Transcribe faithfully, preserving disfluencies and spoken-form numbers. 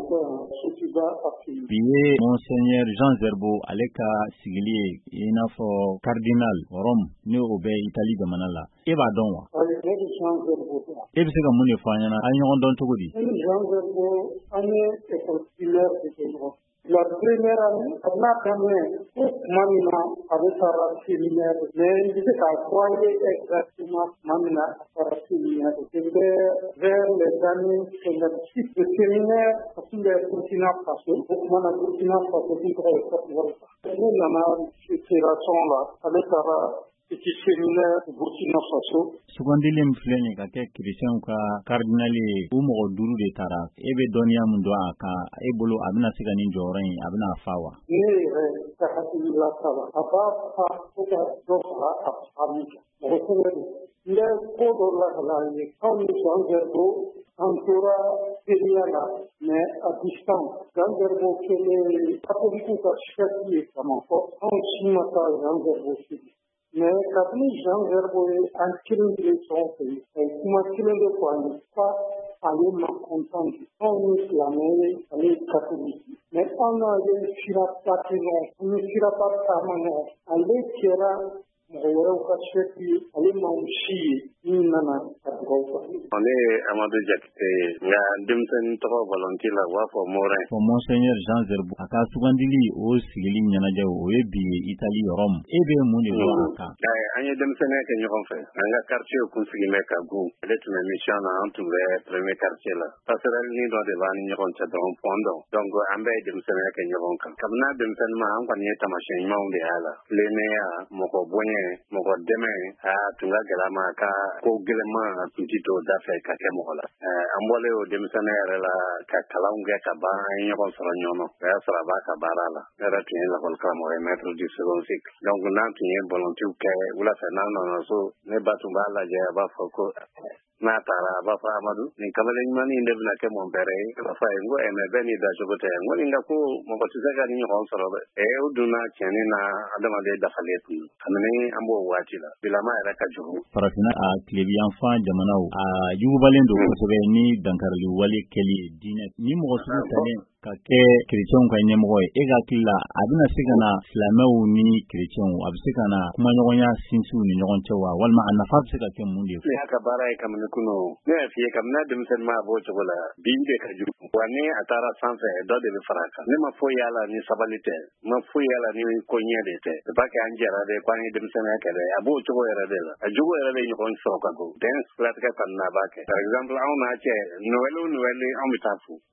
bi ye Monseigneur Jean Zerbo ale ka sigili ye i n'a fɔ cardinal Rome ni o bɛ Itali jamana la e b'a dɔn wa? E bɛ se ka mun de fɔ an ɲɛna a ɲɔgɔn dɔn cogo di? Jean Zerbo an ye école primaire de ɲɔgɔn. La première année, on a gagné Mamina avec sa séminaire, mais il était à croire exactement Mamina à sa séminaire. C'était vers les années cinquante-six. Le séminaire, sur les Burkina Faso, on a Burkina Faso qui est très fort. Nous, on a cette relation-là avec sa petit séminaire Burkina Faso. Sugandili filɛ nin ka kɛ chrétien ka cardinal ye u mɔgɔ duuru de taara e bɛ dɔnniya mun dɔn a kan e bolo a bɛna se ka nin jɔyɔrɔ in a bɛna fa wa? Ne yɛrɛ ka hakili la ta la a b'a fa fo ka dɔ fara a famille kan mɔgɔ kɛnɛ don n bɛ ko dɔ la ka na ye anw ni Jean Zerbo an tora teriya la mais à distance. Jean Zerbo kɛlen catholique ka chef ye kama fɔ anw si ma taa Jean Zerbo sigi. Mais kabini Jean Zerbo ye an kelen de sɔn fɛ yen kuma kelen de fɔ an ye fa ale ma kontan anw ni silamɛ ye ale ye catholique mais anw n'ale siraba tɛ ɲɔgɔn an ni siraba taama ɲɔgɔn ale kɛra mɔgɔ wɛrɛw ka chef ye ale m'anw si ye min nana a dugawu kan. Ne ye Amadu Jakite ye nka denmisɛnnin tɔgɔ volonté la u b'a fɔ Morin. Fɔ Monseigneur Jean Zerbo a ka sugandili o sigili ɲɛnajɛ o ye bi ye Itali Rome e bɛ mun de dɔn a kan? An ye denmisɛnninya kɛ ɲɔgɔn fɛ an ka quartier kun sigilen bɛ Kagu ale tun bɛ mission na an tun bɛ premier quartier la passerelle dɔ de b'an ni ɲɔgɔn cɛ dɔrɔn pont dɔn donc an bɛɛ ye denmisɛnninya kɛ ɲɔgɔn kan kabini denmisɛnninma an kɔni ye tamasiyɛn ɲumanw de y'a la tilennenya mɔgɔ bonya mɔgɔ dɛmɛ a tun ka gɛlɛn ma ka ko gɛlɛnman a tun tɛ don da fɛ ka kɛ mɔgɔ la an bɔlen o denmisɛnninya yɛrɛ la ka kalanw kɛ ka ban an ye ɲɔgɔn sɔrɔ ɲɔgɔn o y'a sɔrɔ a b'a ka baara la ne yɛrɛ tun ye lakɔli karamɔgɔ ye maître du second cycle donc n'an tun ye volonté kɛ wula fɛ n'an nana so ne ba tun b'a lajɛ a b'a fɔ ko n'a taara a b'a fɔ Amadu nin kamalen ɲuman in de bɛna kɛ mon père ye a b'a fɔ a ye n ko mais bɛɛ n'i dacogo tɛ n ko nin ka ko mɔgɔ tɛ se ka ni ɲɔgɔn sɔrɔ dɛ ee o donna tiɲɛni na adamaden dafalen tun kabini an b'o waati la bilama yɛrɛ ka jugu. Farafinna a tilebiyanfan jamanaw a yugubalen don kosɛbɛ ni dankarili wale kɛli ye diinɛ ni mɔgɔ sugu talen ka kɛ chrétienw ka ɲɛmɔgɔ ye e ka hakili la a bɛna se ka na silamɛw ni chrétienw a bɛ se ka na kumaɲɔgɔnya sinsiw ni ɲɔgɔn cɛ wa walima a nafa bɛ se ka kɛ mun de ye? Ne y'a ka baara ye kabini kunu ne y'a f'i ye kabini denmisɛnnin ma b'o cogo la bi de ka jugu wa ni a taara sanfɛ dɔ de bɛ fara a kan ne ma foyi y'a la ni sabali tɛ ma foyi y'a la ni ko ɲɛ de tɛ c'est pas que an jɛra de ko an ye denmisɛnninya kɛ dɛ a b'o cogo yɛrɛ de la a jogo yɛrɛ de ɲɔgɔn sɔrɔ ka go bɛn siratigɛ kɔni na b'a kɛ par exemple anw n'a cɛ Noël o Noël anw bɛ taa fo